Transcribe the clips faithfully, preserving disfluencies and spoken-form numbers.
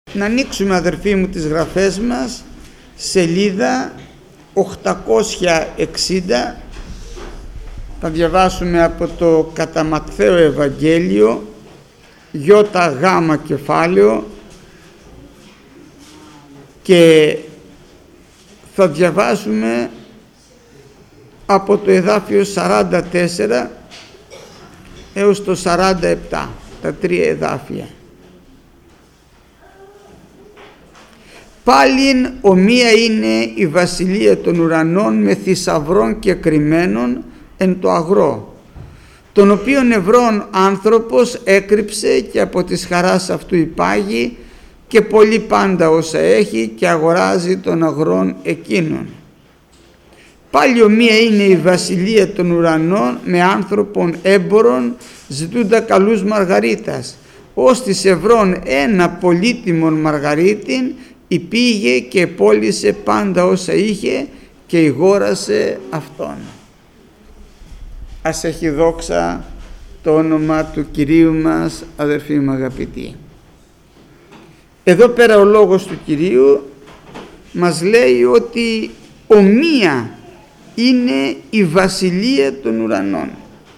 Να ανοίξουμε, αδερφοί μου, τις γραφές μας, σελίδα οκτακόσια εξήντα. Θα διαβάσουμε από το κατά Ματθαίο Ευαγγέλιο, γιώτα γάμα κεφάλαιο, και θα διαβάσουμε από το εδάφιο σαράντα τέσσερα έως το σαράντα επτά, τα τρία εδάφια. Πάλιν ομοία είναι η βασιλεία των ουρανών με θησαυρών και κρυμμένων εν το αγρό, τον οποίον ευρών άνθρωπος έκρυψε και από της χαράς αυτού υπάγει και πολύ πάντα όσα έχει και αγοράζει των αγρών εκείνων. Πάλι ομοία είναι η βασιλεία των ουρανών με άνθρωπον έμπορων ζητούντα καλούς μαργαρίτας, ως της ευρών ένα πολύτιμον μαργαρίτην υπήγε και πώλησε πάντα όσα είχε και ηγόρασε αυτόν. Ας έχει δόξα το όνομα του Κυρίου μας, αδερφοί μου αγαπητοί. Εδώ πέρα ο λόγος του Κυρίου μας λέει ότι ομοία είναι η βασιλεία των ουρανών.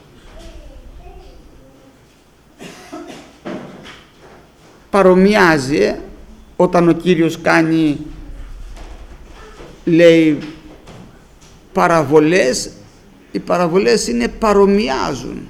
Παρομοιάζει ε, όταν ο Κύριος κάνει, λέει, παραβολές, οι παραβολές είναι παρομοιάζουν.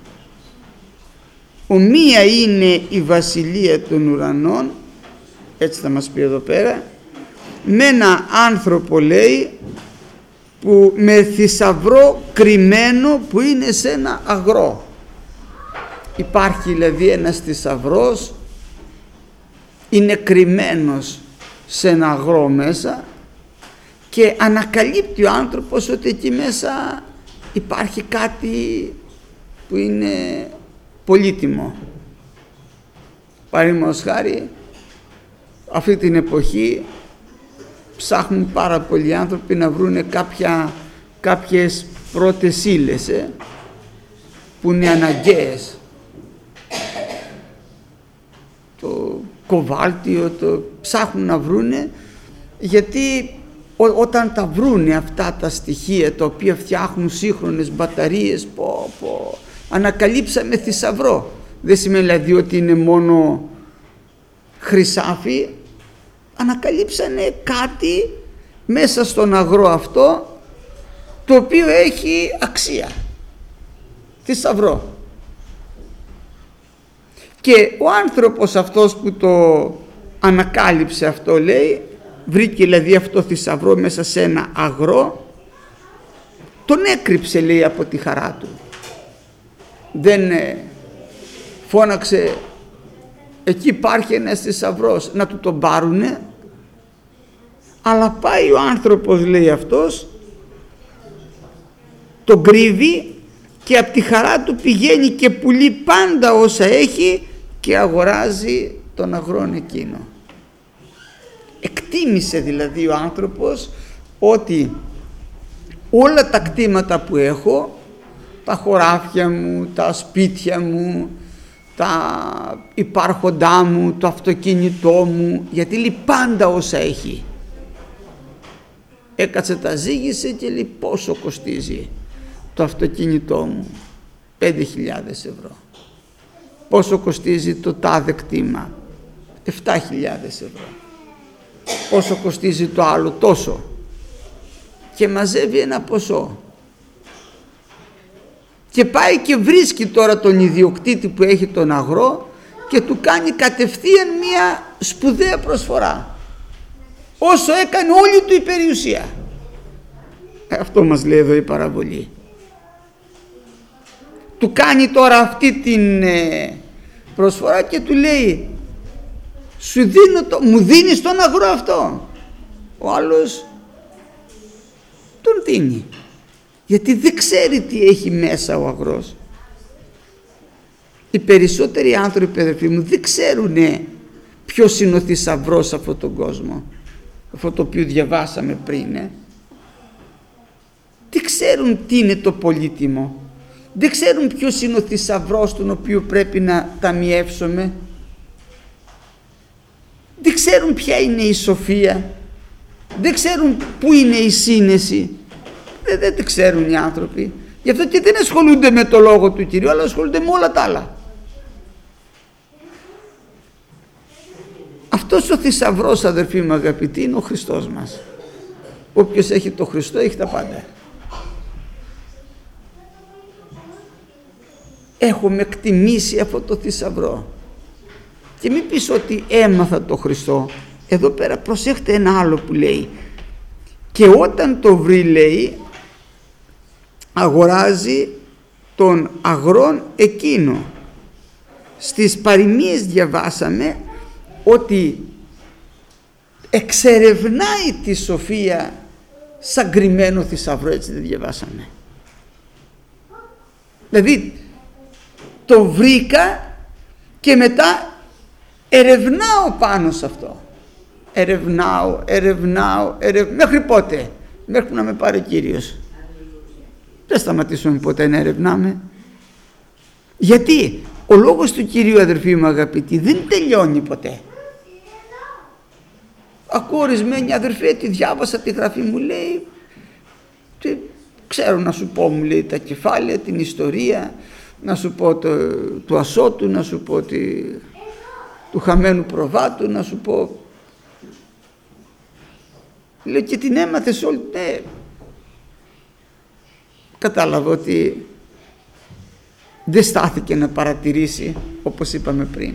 Ομοία είναι η βασιλεία των ουρανών, έτσι θα μας πει εδώ πέρα, με ένα άνθρωπο, λέει, που με θησαυρό κρυμμένο που είναι σε ένα αγρό. Υπάρχει δηλαδή ένας θησαυρός, είναι κρυμμένος σε ένα αγρό μέσα και ανακαλύπτει ο άνθρωπος ότι εκεί μέσα υπάρχει κάτι που είναι πολύτιμο. Παραδείγματος χάρη, αυτή την εποχή ψάχνουν πάρα πολλοί άνθρωποι να βρουν κάποια, κάποιες πρώτες ύλες ε, που είναι αναγκαίες. Το κοβάλτιο, το ψάχνουν να βρούνε, γιατί ό, όταν τα βρούνε αυτά τα στοιχεία τα οποία φτιάχνουν σύγχρονες μπαταρίες, πω, πω, ανακαλύψαμε θησαυρό. Δεν σημαίνει δηλαδή ότι είναι μόνο χρυσάφι, ανακαλύψανε κάτι μέσα στον αγρό αυτό το οποίο έχει αξία, θησαυρό. Και ο άνθρωπος αυτός που το ανακάλυψε αυτό, λέει, βρήκε δηλαδή αυτό θησαυρό μέσα σε ένα αγρό, τον έκρυψε, λέει, από τη χαρά του. Δεν ε, φώναξε εκεί υπάρχει ένας θησαυρός να του τον πάρουνε, αλλά πάει ο άνθρωπος, λέει αυτός, τον κρύβει και από τη χαρά του πηγαίνει και πουλεί πάντα όσα έχει και αγοράζει τον αγρόν εκείνο. Εκτίμησε δηλαδή ο άνθρωπος ότι όλα τα κτήματα που έχω, τα χωράφια μου, τα σπίτια μου, τα υπάρχοντά μου, το αυτοκίνητό μου, γιατί λέει πάντα όσα έχει. Έκατσε, τα ζύγισε και λέει πόσο κοστίζει το αυτοκίνητό μου, πέντε χιλιάδες ευρώ. Πόσο κοστίζει το τάδε κτήμα, επτά χιλιάδες ευρώ. Πόσο κοστίζει το άλλο, τόσο. Και μαζεύει ένα ποσό. Και πάει και βρίσκει τώρα τον ιδιοκτήτη που έχει τον αγρό και του κάνει κατευθείαν μία σπουδαία προσφορά, όσο έκανε όλη του η περιουσία. Αυτό μας λέει εδώ η παραβολή. Του κάνει τώρα αυτή την ε, προσφορά και του λέει, σου δίνω το, μου δίνεις τον αγρό αυτό. Ο άλλος τον δίνει, γιατί δεν ξέρει τι έχει μέσα ο αγρός. Οι περισσότεροι άνθρωποι, αδερφοί μου, δεν ξέρουν ποιος είναι ο θησαυρός σε αυτόν τον κόσμο, αυτό το οποίο διαβάσαμε πριν. Ε. Δεν ξέρουν τι είναι το πολύτιμο. Δεν ξέρουν ποιος είναι ο θησαυρός τον οποίο πρέπει να ταμιεύσουμε. δεν ξέρουν ποια είναι η σοφία, δεν ξέρουν πού είναι η σύνεση, δεν, δεν το ξέρουν οι άνθρωποι. Γι' αυτό και δεν ασχολούνται με το λόγο του Κυρίου, αλλά ασχολούνται με όλα τα άλλα. Αυτός ο θησαυρός, αδερφοί μου αγαπητοί, είναι ο Χριστός μας. Όποιος έχει το Χριστό έχει τα πάντα. Έχουμε εκτιμήσει αυτό το θησαυρό. Και μην πεις ότι έμαθα το Χριστό. Εδώ πέρα προσέχτε ένα άλλο που λέει. Και όταν το βρει, λέει, αγοράζει τον αγρόν εκείνο. Στις παροιμίες διαβάσαμε ότι εξερευνάει τη σοφία σαν κρυμμένο θησαυρό, έτσι δεν διαβάσαμε? Δηλαδή το βρήκα και μετά ερευνάω πάνω σε αυτό. Ερευνάω, ερευνάω, ερευνάω. Μέχρι πότε? Μέχρι που να με πάρει ο Κύριος. Δεν σταματήσουμε ποτέ να ερευνάμε. Γιατί ο λόγος του Κυρίου, αδερφοί μου αγαπητοί, δεν τελειώνει ποτέ. Ακούω ορισμένοι αδερφοί, τη διάβασα τη γραφή, μου λέει, τι, ξέρω να σου πω, μου λέει, τα κεφάλαια, την ιστορία, να σου πω το, του Ασώτου, να σου πω τη, του χαμένου προβάτου, να σου πω. Λέω, και την έμαθες όλη? Ναι. Κατάλαβα ότι δεν στάθηκε να παρατηρήσει, όπως είπαμε πριν.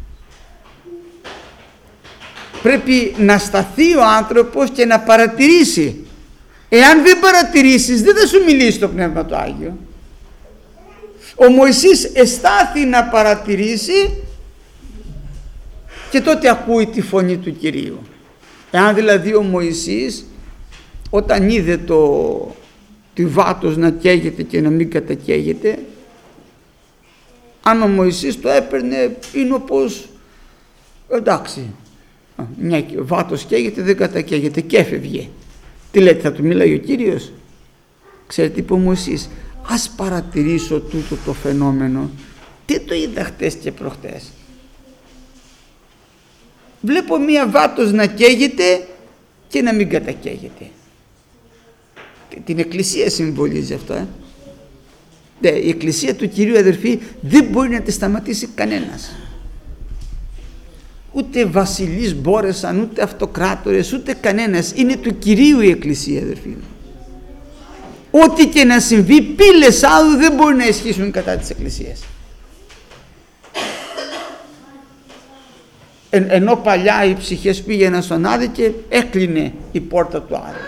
Πρέπει να σταθεί ο άνθρωπος και να παρατηρήσει. Εάν δεν παρατηρήσεις, δεν θα σου μιλήσει το Πνεύμα το Άγιο. Ο Μωυσής εστάθη να παρατηρήσει και τότε ακούει τη φωνή του Κυρίου. Εάν δηλαδή ο Μωυσής, όταν είδε το τη βάτος να καίγεται και να μην κατακαίγεται, αν ο Μωυσής το έπαιρνε, είναι όπως, εντάξει, μια βάτος καίγεται, δεν κατακαίγεται, και έφευγε. Τι λέτε, θα του μιλάει ο Κύριος? Ξέρετε τι είπε ο Μωυσής? Ας παρατηρήσω τούτο το φαινόμενο. Τι το είδα χτες και προχτές? Βλέπω μία βάτος να καίγεται και να μην κατακαίγεται. Την Εκκλησία συμβολίζει αυτό. Ε? Ναι, η Εκκλησία του Κυρίου, αδερφοί, δεν μπορεί να τη σταματήσει κανένας. Ούτε βασιλείς μπόρεσαν, ούτε αυτοκράτορες, ούτε κανένας. Είναι του Κυρίου η Εκκλησία, αδερφοί. Ό,τι και να συμβεί, πύλες άλλου δεν μπορεί να ισχύσουν κατά της Εκκλησίας. Εν, ενώ παλιά οι ψυχές πήγαιναν στον Άδη και έκλεινε η πόρτα του Άδη.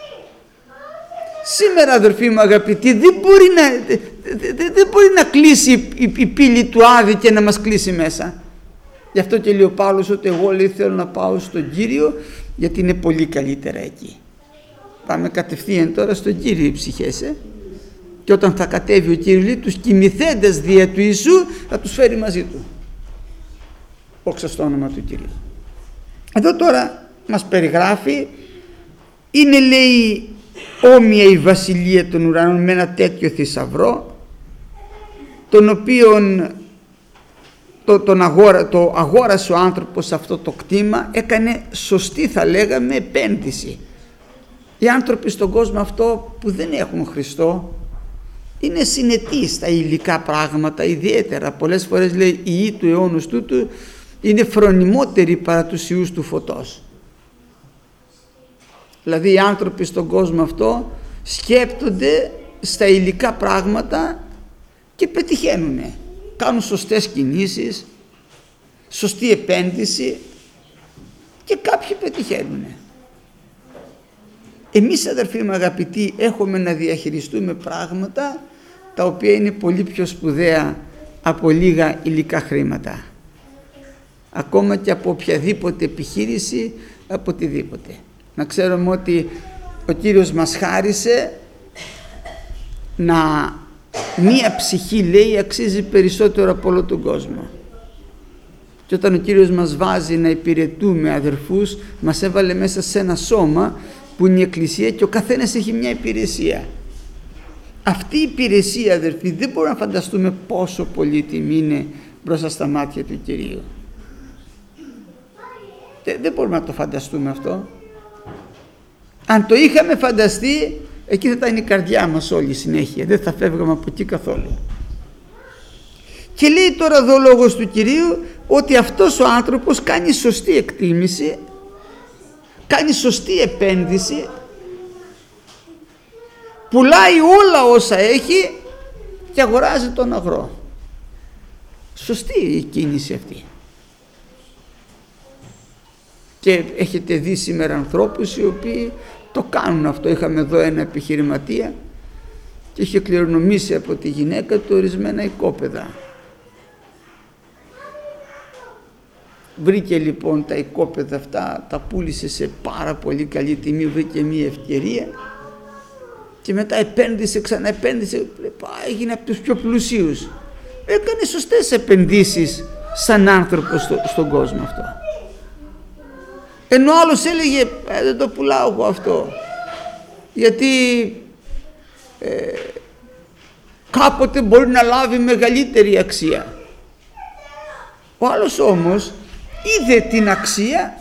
Σήμερα, αδερφοί μου αγαπητοί, δεν μπορεί να, δεν, δεν μπορεί να κλείσει η, η πύλη του Άδη και να μας κλείσει μέσα. Γι' αυτό και λέει ο Παύλος ότι εγώ, λέει, θέλω να πάω στον Κύριο, γιατί είναι πολύ καλύτερα εκεί. Πάμε κατευθείαν τώρα στον Κύριο οι ψυχές, ε? Και όταν θα κατέβει ο Κύριος, λέει, τους κοιμηθέντες δια του Ιησού θα τους φέρει μαζί του. Όξα στο όνομα του Κυρίου. Εδώ τώρα μας περιγράφει, είναι, λέει, όμοια η βασιλεία των ουρανών με ένα τέτοιο θησαυρό, τον οποίον το, τον αγόρα, το αγόρασε ο άνθρωπος αυτό το κτήμα, έκανε σωστή, θα λέγαμε, επένδυση. Οι άνθρωποι στον κόσμο αυτό που δεν έχουν Χριστό είναι συνετοί στα υλικά πράγματα, ιδιαίτερα πολλές φορές, λέει, οι ιοί του αιώνος τούτου είναι φρονιμότεροι παρά τους ιούς του φωτός. Δηλαδή οι άνθρωποι στον κόσμο αυτό σκέπτονται στα υλικά πράγματα και πετυχαίνουν, κάνουν σωστές κινήσεις, σωστή επένδυση και κάποιοι πετυχαίνουν. Εμείς, αδερφοί μου αγαπητοί, έχουμε να διαχειριστούμε πράγματα τα οποία είναι πολύ πιο σπουδαία από λίγα υλικά χρήματα, ακόμα και από οποιαδήποτε επιχείρηση, από οτιδήποτε. Να ξέρουμε ότι ο Κύριος μας χάρισε να μία ψυχή, λέει, αξίζει περισσότερο από όλο τον κόσμο. Και όταν ο Κύριος μας βάζει να υπηρετούμε αδερφούς, μας έβαλε μέσα σε ένα σώμα που είναι η Εκκλησία και ο καθένας έχει μια υπηρεσία. Αυτή η υπηρεσία, αδερφοί, δεν μπορούμε να φανταστούμε πόσο πολύτιμη είναι μπροστά στα μάτια του Κυρίου. Δεν μπορούμε να το φανταστούμε αυτό. Αν το είχαμε φανταστεί, εκεί θα ήταν η καρδιά μας όλη συνέχεια, δεν θα φεύγαμε από εκεί καθόλου. Και λέει τώρα εδώ ο λόγος του Κυρίου ότι αυτός ο άνθρωπος κάνει σωστή εκτίμηση, κάνει σωστή επένδυση, πουλάει όλα όσα έχει και αγοράζει τον αγρό. Σωστή η κίνηση αυτή. Και έχετε δει σήμερα ανθρώπους οι οποίοι το κάνουν αυτό. Είχαμε εδώ ένα επιχειρηματία και είχε κληρονομήσει από τη γυναίκα του ορισμένα οικόπεδα. Βρήκε λοιπόν τα οικόπεδα αυτά, τα πούλησε σε πάρα πολύ καλή τιμή, βρήκε μια ευκαιρία και μετά επένδυσε, ξαναεπένδυσε, έγινε από τους πιο πλουσίους. Έκανε σωστές επενδύσεις σαν άνθρωπος στο, στον κόσμο αυτό. Ενώ άλλος έλεγε ε, δεν το πουλάω εγώ αυτό, γιατί ε, κάποτε μπορεί να λάβει μεγαλύτερη αξία. Ο άλλος όμως είδε την αξία,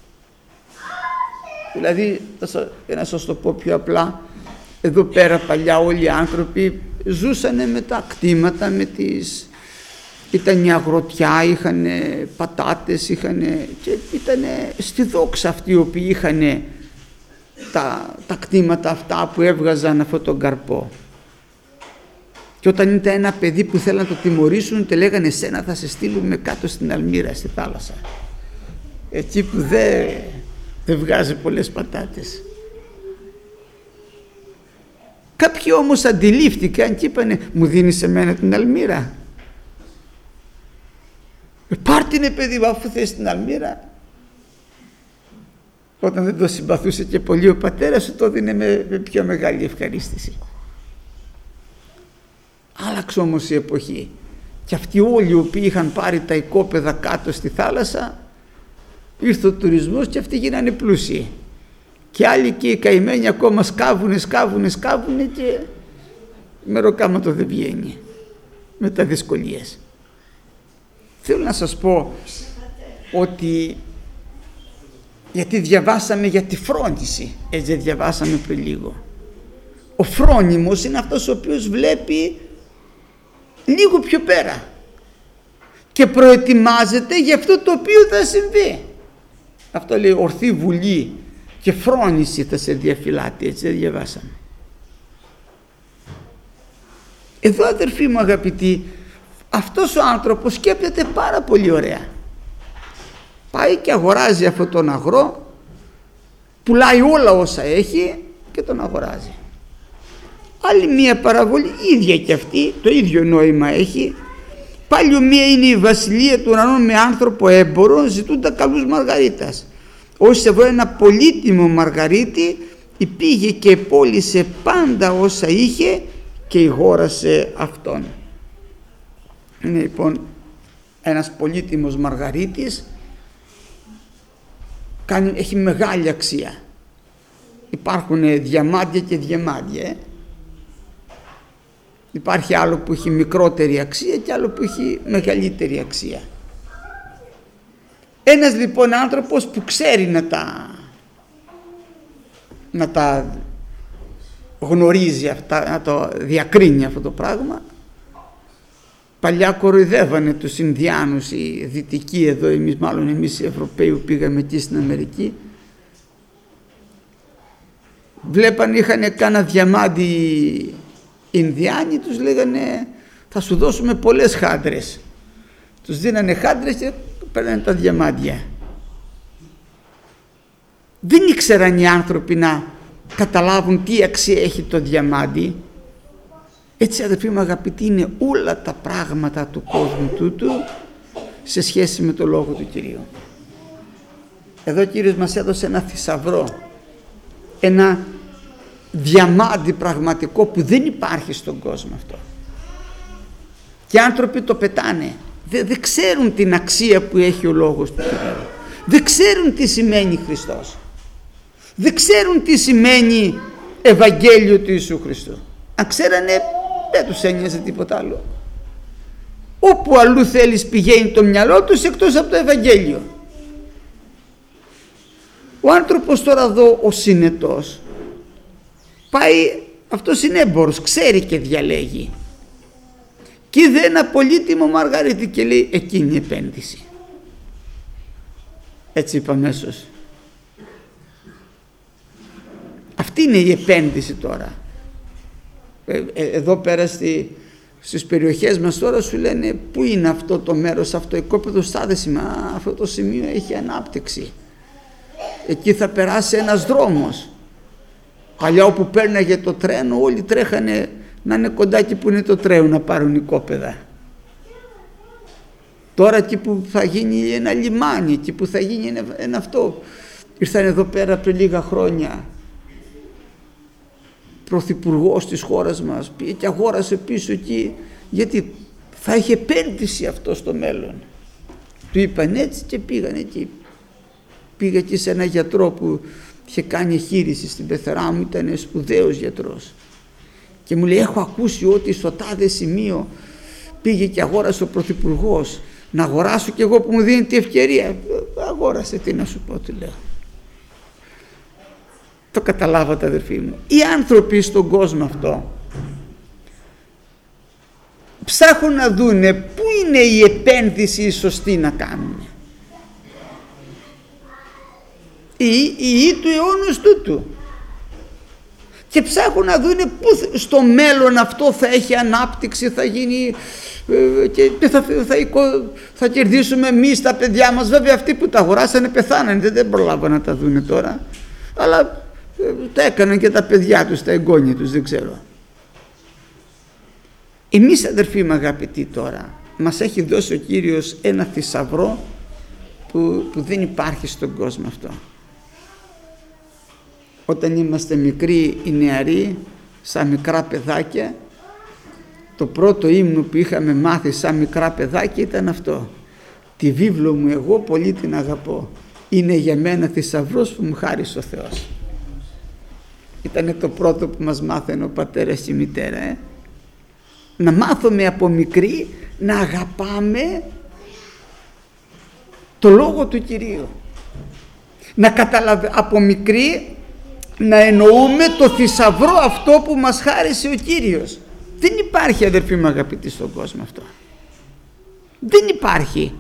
δηλαδή για να σας το πω πιο απλά, εδώ πέρα παλιά όλοι οι άνθρωποι ζούσανε με τα κτήματα, με τις... ήταν μια αγροτιά, είχαν πατάτες, είχαν και ήταν στη δόξα αυτοί οι οποίοι είχαν τα, τα κτήματα αυτά που έβγαζαν αυτόν τον καρπό. Και όταν ήταν ένα παιδί που θέλαν να το τιμωρήσουν, τε λέγανε σένα θα σε στείλουμε κάτω στην Αλμύρα, στη θάλασσα, εκεί που δεν, δεν βγάζει πολλές πατάτες. Κάποιοι όμως αντιλήφθηκαν και είπανε μου δίνεις σε μένα την Αλμύρα, πάρ' την παιδί μου αφού θες την Αλμύρα. Όταν δεν το συμπαθούσε και πολύ ο πατέρας σου, το δίνε με, με πιο μεγάλη ευχαρίστηση. Άλλαξε όμως η εποχή και αυτοί όλοι οι οποίοι είχαν πάρει τα οικόπεδα κάτω στη θάλασσα, ήρθε ο τουρισμός και αυτοί γίνανε πλούσιοι, και άλλοι και οι καημένοι ακόμα σκάβουνε, σκάβουνε, σκάβουνε και μεροκάματο δεν βγαίνει με τα δυσκολίες. Θέλω να σας πω ότι, γιατί διαβάσαμε για τη φρόνηση, έτσι διαβάσαμε πριν λίγο, ο φρόνιμος είναι αυτός ο οποίος βλέπει λίγο πιο πέρα και προετοιμάζεται για αυτό το οποίο θα συμβεί. Αυτό λέει ορθή βουλή και φρόνηση θα σε διαφυλάται, έτσι δεν διαβάσαμε. Εδώ αδερφοί μου αγαπητοί, αυτός ο άνθρωπος σκέπτεται πάρα πολύ ωραία. Πάει και αγοράζει αυτόν τον αγρό, πουλάει όλα όσα έχει και τον αγοράζει. Άλλη μία παραβολή, ίδια και αυτή, το ίδιο νόημα έχει. Πάλι μία είναι η βασιλεία του ουρανών με άνθρωπο έμπορο, ζητούντα καλούς μαργαρίτας. Όσοι βρω ένα πολύτιμο μαργαρίτη, πήγε και πώλησε πάντα όσα είχε και ηγόρασε αυτόν. Είναι λοιπόν ένας πολύτιμος μαργαρίτης, κάνει, έχει μεγάλη αξία. Υπάρχουν διαμάντια και διαμάντια. Ε. Υπάρχει άλλο που έχει μικρότερη αξία και άλλο που έχει μεγαλύτερη αξία. Ένας λοιπόν άνθρωπος που ξέρει να τα, να τα γνωρίζει αυτά, να το διακρίνει αυτό το πράγμα. Παλιά κοροϊδεύανε τους Ινδιάνους οι δυτικοί εδώ, εμείς μάλλον εμείς οι Ευρωπαίοι που πήγαμε εκεί στην Αμερική. Βλέπαν, είχαν κάνα διαμάντι οι Ινδιάνοι, τους λέγανε θα σου δώσουμε πολλές χάντρες. Τους δίνανε χάντρες και παίρνανε τα διαμάντια. Δεν ήξεραν οι άνθρωποι να καταλάβουν τι αξία έχει το διαμάντι. Έτσι αδελφοί μου αγαπητοί, είναι όλα τα πράγματα του κόσμου τούτου σε σχέση με το Λόγο του Κυρίου. Εδώ ο Κύριος μας έδωσε ένα θησαυρό, ένα διαμάντι πραγματικό που δεν υπάρχει στον κόσμο αυτό. Και οι άνθρωποι το πετάνε, δεν, δεν ξέρουν την αξία που έχει ο Λόγος του Κυρίου, δεν ξέρουν τι σημαίνει Χριστός, δεν ξέρουν τι σημαίνει Ευαγγέλιο του Ιησού Χριστού. Αν ξέρανε δεν τους ένοιαζε τίποτα άλλο. Όπου αλλού θέλεις πηγαίνει το μυαλό τους εκτός από το Ευαγγέλιο. Ο άνθρωπος τώρα εδώ, ο συνετός, πάει, αυτός είναι έμπορος, ξέρει και διαλέγει. Και είδε ένα πολύτιμο μαργαρίτι και λέει εκείνη η επένδυση. Έτσι είπα αμέσως. Αυτή είναι η επένδυση τώρα. Ε, ε, εδώ πέρα στη, στις περιοχές μας τώρα σου λένε πού είναι αυτό το μέρος, αυτό οικόπεδο στάδεση, μα αυτό το σημείο έχει ανάπτυξη. Εκεί θα περάσει ένας δρόμος. Παλιά όπου πέρναγε το τρένο όλοι τρέχανε να είναι κοντά εκεί που είναι το τρένο να πάρουν οικόπεδα. Τώρα εκεί που θα γίνει ένα λιμάνι, εκεί που θα γίνει ένα, ένα αυτό. Ήρθαν εδώ πέρα πριν λίγα χρόνια πρωθυπουργός της χώρας μας, πήγε και αγόρασε πίσω εκεί, γιατί θα είχε επένδυση αυτό στο μέλλον. Του είπαν έτσι και πήγαν εκεί. Πήγα εκεί σε ένα γιατρό που είχε κάνει εγχείρηση στην πεθερά μου, ήταν σπουδαίος γιατρός. Και μου λέει έχω ακούσει ότι στο τάδε σημείο πήγε και αγόρασε ο πρωθυπουργός, να αγοράσω κι εγώ που μου δίνει τη ευκαιρία. Αγόρασε, τι να σου πω, του λέω. Το καταλάβατε αδερφοί μου. Οι άνθρωποι στον κόσμο αυτό ψάχνουν να δούνε πού είναι η επένδυση η σωστή να κάνουν. Η ή του αιώνος τούτου. Και ψάχνουν να δούνε πού στο μέλλον αυτό θα έχει ανάπτυξη, θα γίνει και θα, θα, θα, θα κερδίσουμε εμείς τα παιδιά μας. Βέβαια αυτοί που τα αγοράσανε πεθάνανε, δεν προλάβαν να τα δούνε τώρα, αλλά τα έκαναν και τα παιδιά τους, τα εγγόνια τους, δεν ξέρω. Εμείς αδερφοί μου αγαπητοί τώρα, μας έχει δώσει ο Κύριος ένα θησαυρό που, που δεν υπάρχει στον κόσμο αυτό. Όταν είμαστε μικροί οι νεαροί, σαν μικρά παιδάκια, το πρώτο ύμνο που είχαμε μάθει σαν μικρά παιδάκια ήταν αυτό. Τη βίβλο μου εγώ πολύ την αγαπώ. Είναι για μένα θησαυρός που μου χάρισε ο Θεός. Ήταν το πρώτο που μας μάθαινε ο πατέρας και η μητέρα. Ε? Να μάθουμε από μικροί να αγαπάμε το Λόγο του Κυρίου. Να καταλαβαίνουμε από μικροί να εννοούμε το θησαυρό αυτό που μας χάρισε ο Κύριος. Δεν υπάρχει αδερφοί μου αγαπητοί στον κόσμο αυτό. Δεν υπάρχει.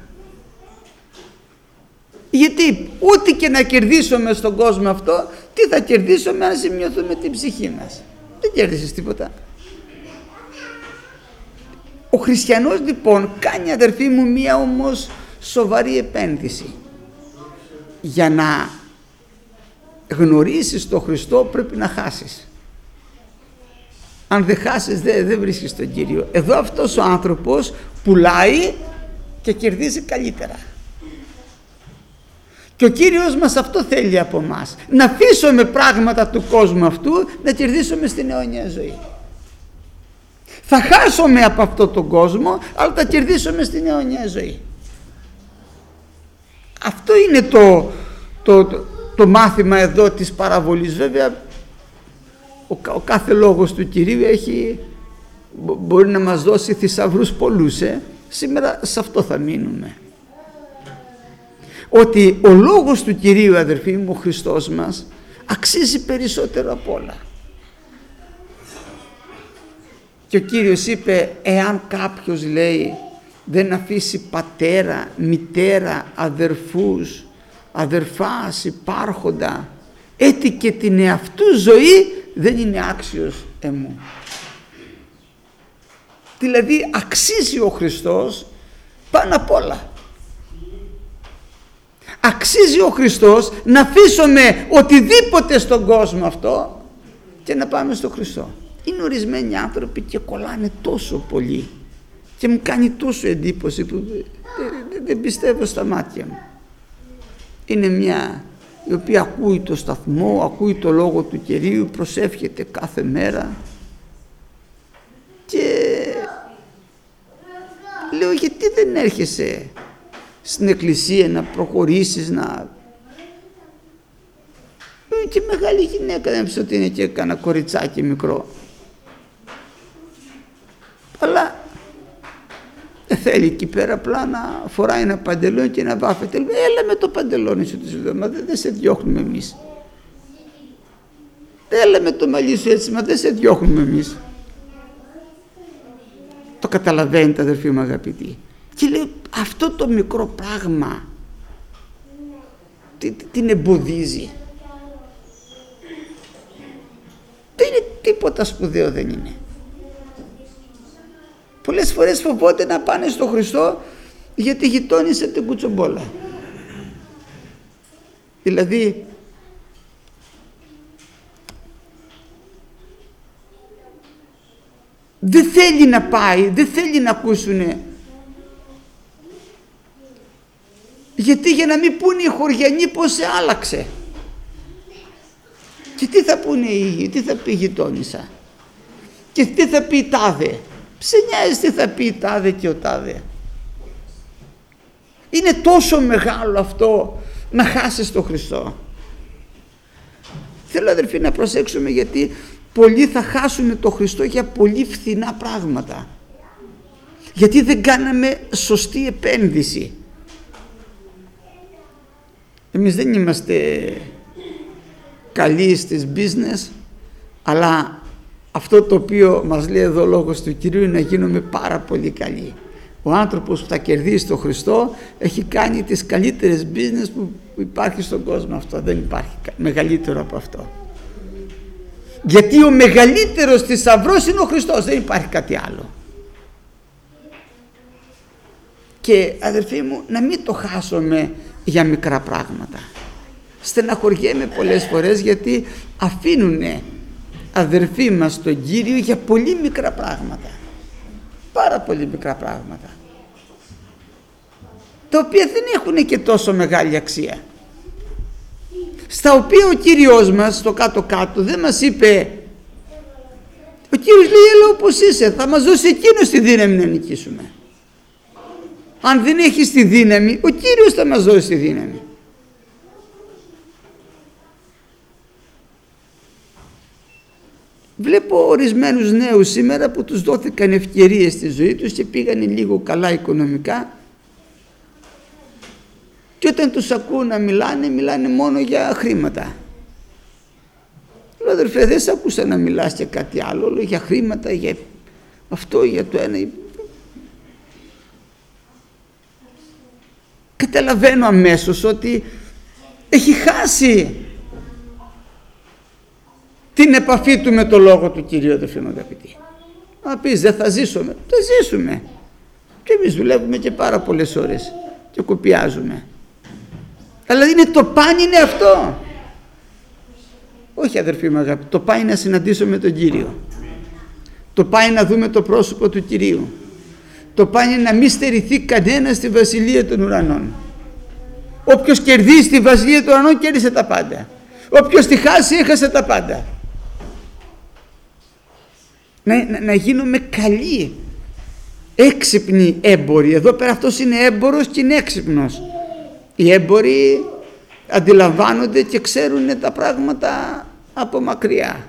Γιατί ό,τι και να κερδίσουμε στον κόσμο αυτό, τι θα κερδίσουμε αν ζημιωθούμε την ψυχή μας? Δεν κέρδισες τίποτα. Ο χριστιανός λοιπόν κάνει αδερφοί μου μία όμως σοβαρή επένδυση. Για να γνωρίσεις τον Χριστό πρέπει να χάσεις. Αν δεν χάσεις δεν, δεν βρίσκεις τον Κύριο. Εδώ αυτός ο άνθρωπος πουλάει και κερδίζει καλύτερα. Και ο Κύριος μας αυτό θέλει από μας. Να αφήσουμε πράγματα του κόσμου αυτού, να κερδίσουμε στην αιώνια ζωή. Θα χάσουμε από αυτό τον κόσμο, αλλά θα κερδίσουμε στην αιώνια ζωή. Αυτό είναι το, το, το, το μάθημα εδώ της παραβολής. Βέβαια ο, ο κάθε λόγος του Κυρίου έχει, μπορεί να μας δώσει θησαυρούς πολλούς. Ε. Σήμερα σε αυτό θα μείνουμε. Ότι ο λόγος του Κυρίου αδερφοί μου, ο Χριστός μας, αξίζει περισσότερο απ' όλα. Και ο Κύριος είπε, εάν κάποιος λέει δεν αφήσει πατέρα, μητέρα, αδερφούς, αδερφάς, υπάρχοντα, έτι και την εαυτού ζωή, δεν είναι άξιος εμού. Δηλαδή αξίζει ο Χριστός πάνω απ' όλα. Αξίζει ο Χριστός να αφήσουμε οτιδήποτε στον κόσμο αυτό και να πάμε στον Χριστό. Είναι ορισμένοι άνθρωποι και κολλάνε τόσο πολύ και μου κάνει τόσο εντύπωση που δεν, δεν πιστεύω στα μάτια μου. Είναι μια η οποία ακούει το σταθμό, ακούει το λόγο του Κυρίου, προσεύχεται κάθε μέρα και λέω, γιατί δεν έρχεσαι στην εκκλησία να προχωρήσεις, να... Είναι και μεγάλη γυναίκα, δεν ξέρω ότι είναι και κανένα κοριτσάκι μικρό. Αλλά Δεν θέλει εκεί πέρα απλά να φοράει ένα παντελόνι και να βάφεται. Έλα με το παντελόνι σου της εβδομάδας, μα δεν, δεν σε διώχνουμε εμείς. Έλα με το μαλλί σου έτσι, μα δεν σε διώχνουμε εμείς. Το καταλαβαίνετε αδερφοί μου αγαπητοί. Και λέει αυτό το μικρό πράγμα τι, τι, την εμποδίζει. Δεν είναι τίποτα σπουδαίο, δεν είναι. Πολλές φορές φοβόνται να πάνε στο Χριστό γιατί γειτόνισε την κουτσομπόλα. Δηλαδή δεν θέλει να πάει, δεν θέλει να ακούσουνε. Γιατί για να μην πούνε οι χωριανοί πως σε άλλαξε. Και τι θα πούνε οι ίδιοι, τι θα πει η γειτόνισσα. Και τι θα πει η τάδε. Σε νοιάζει τι θα πει η τάδε και ο τάδε. Είναι τόσο μεγάλο αυτό να χάσεις τον Χριστό. Θέλω αδερφοί να προσέξουμε, γιατί πολλοί θα χάσουμε τον Χριστό για πολύ φθηνά πράγματα. Γιατί δεν κάναμε σωστή επένδυση. Εμείς δεν είμαστε καλοί στις business, αλλά αυτό το οποίο μας λέει εδώ ο Λόγος του Κυρίου είναι να γίνουμε πάρα πολύ καλοί. Ο άνθρωπος που θα κερδίσει τον Χριστό έχει κάνει τις καλύτερες business που υπάρχει στον κόσμο. Αυτό δεν υπάρχει μεγαλύτερο από αυτό. Γιατί ο μεγαλύτερος θησαυρός είναι ο Χριστός, δεν υπάρχει κάτι άλλο. Και αδερφοί μου, να μην το χάσουμε για μικρά πράγματα. Στεναχωριέμαι πολλές φορές γιατί αφήνουνε αδερφοί μας τον Κύριο για πολύ μικρά πράγματα. Πάρα πολύ μικρά πράγματα, τα οποία δεν έχουν και τόσο μεγάλη αξία, στα οποία ο Κύριος μας στο κάτω-κάτω δεν μας είπε, ο Κύριος λέει έλα όπως είσαι, θα μας δώσει εκείνος τη δύναμη να νικήσουμε. Αν δεν έχεις τη δύναμη, ο Κύριος θα μας δώσει τη δύναμη. Βλέπω ορισμένους νέους σήμερα που τους δόθηκαν ευκαιρίες στη ζωή τους και πήγανε λίγο καλά οικονομικά, και όταν τους ακούω να μιλάνε, μιλάνε μόνο για χρήματα. Λέω αδερφέ, δεν σε ακούσα να μιλάς για κάτι άλλο, λέω για χρήματα, για αυτό, για το ένα. Καταλαβαίνω αμέσως ότι έχει χάσει την επαφή του με το Λόγο του Κυρίου, αδερφοί μου αγαπητοί. Να πεις δεν θα ζήσουμε, θα ζήσουμε. Και εμείς δουλεύουμε και πάρα πολλές ώρες και κοπιάζουμε. Αλλά είναι το πάνι είναι αυτό. Όχι αδερφοί μου αγαπητοί, το πάει να συναντήσουμε τον Κύριο. Το πάει να δούμε το πρόσωπο του Κυρίου. Το πάει να μην στερηθεί κανένα στη Βασιλεία των Ουρανών. Όποιος κερδίσει τη Βασιλεία των Ουρανών κέρδισε τα πάντα. Όποιος τη χάσει έχασε τα πάντα. Να, να, να γίνουμε καλοί, έξυπνοι έμποροι. Εδώ πέρα αυτός είναι έμπορος και είναι έξυπνος. Οι έμποροι αντιλαμβάνονται και ξέρουν τα πράγματα από μακριά.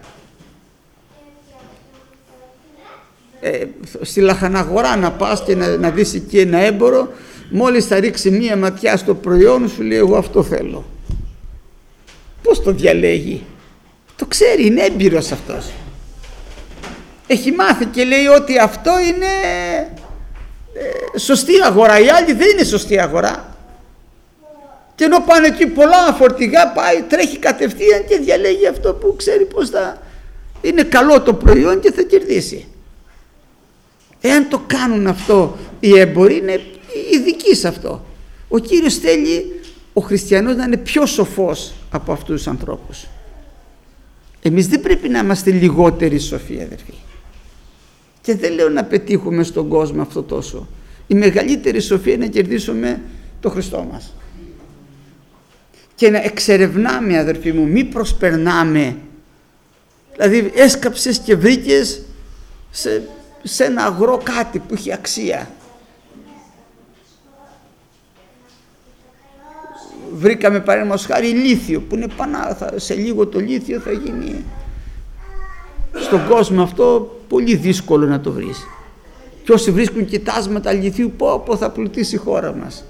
Ε, στη λαχαναγορά να πας και να, να δεις εκεί ένα έμπορο, μόλις θα ρίξει μία ματιά στο προϊόν σου λέει εγώ αυτό θέλω. Πώς το διαλέγει? Το ξέρει, είναι έμπειρος αυτός. Έχει μάθει και λέει ότι αυτό είναι ε, σωστή αγορά, η άλλη δεν είναι σωστή αγορά. Και ενώ πάνε εκεί πολλά φορτηγά, πάει, τρέχει κατευθείαν και διαλέγει αυτό που ξέρει πως θα είναι καλό το προϊόν και θα κερδίσει. Εάν το κάνουν αυτό οι έμποροι, είναι ειδικοί σε αυτό. Ο Κύριος θέλει ο χριστιανός να είναι πιο σοφός από αυτούς τους ανθρώπους. Εμείς δεν πρέπει να είμαστε λιγότεροι σοφοί αδερφοί. Και δεν λέω να πετύχουμε στον κόσμο αυτό τόσο. Η μεγαλύτερη σοφία είναι να κερδίσουμε το Χριστό μας. Και να εξερευνάμε αδερφοί μου, μη προσπερνάμε. Δηλαδή έσκαψες και βρήκες σε, σε ένα αγρό κάτι που έχει αξία. Βρήκαμε παραδείγματος χάρη λίθιο που είναι πάνω, θα, σε λίγο το λίθιο θα γίνει στον κόσμο αυτό πολύ δύσκολο να το βρεις. Και όσοι βρίσκουν κοιτάσματα λιθίου, πω πω θα πλουτίσει η χώρα μας.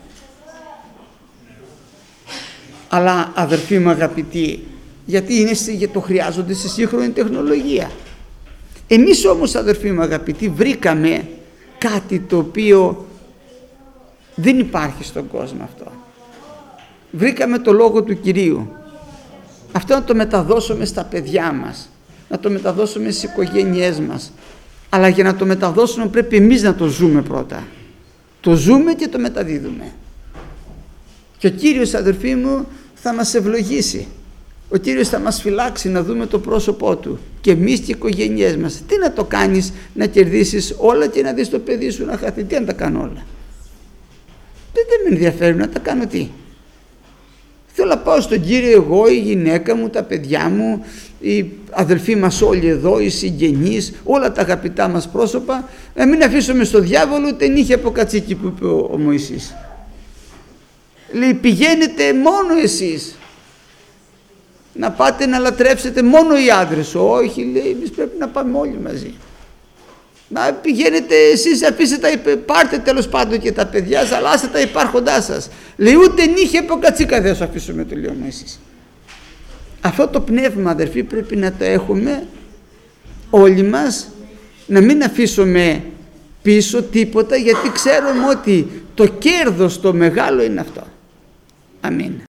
Αλλά αδερφοί μου αγαπητοί, γιατί είναι, το χρειάζονται στη σύγχρονη τεχνολογία. Εμείς όμως αδερφοί μου αγαπητοί βρήκαμε κάτι το οποίο δεν υπάρχει στον κόσμο αυτό. Βρήκαμε το Λόγο του Κυρίου. Αυτό να το μεταδώσουμε στα παιδιά μας, να το μεταδώσουμε στις οικογένειές μας. Αλλά για να το μεταδώσουμε πρέπει εμείς να το ζούμε πρώτα. Το ζούμε και το μεταδίδουμε. Και ο Κύριος αδερφοί μου θα μας ευλογήσει. Ο Κύριος θα μας φυλάξει να δούμε το πρόσωπό Του. Και εμείς και οι οικογένειές μας. Τι να το κάνεις να κερδίσεις όλα και να δεις το παιδί σου να χαθεί? Τι να τα κάνω όλα? Δεν, δεν με ενδιαφέρει να τα κάνω τι. Θέλω να πάω στον Κύριο εγώ, η γυναίκα μου, τα παιδιά μου, οι αδελφοί μας όλοι εδώ, οι συγγενείς, όλα τα αγαπητά μας πρόσωπα, να μην αφήσουμε στο διάβολο ούτε νύχια από κατσίκι που είπε ο, ο Μωυσής. Λέει πηγαίνετε μόνο εσείς να πάτε να λατρεύσετε μόνο οι άντρες. Όχι, λέει, εμείς πρέπει να πάμε όλοι μαζί. Να πηγαίνετε εσείς, αφήστε τα, πάρτε τέλος πάντων και τα παιδιά, αλλά άστε τα υπάρχοντά σας. Λέει ούτε νύχια από κατσίκα δεν σου αφήσουμε, το λέω εσείς. Αυτό το πνεύμα αδερφοί πρέπει να το έχουμε όλοι μας, να μην αφήσουμε πίσω τίποτα, γιατί ξέρουμε ότι το κέρδος το μεγάλο είναι αυτό. Αμήν.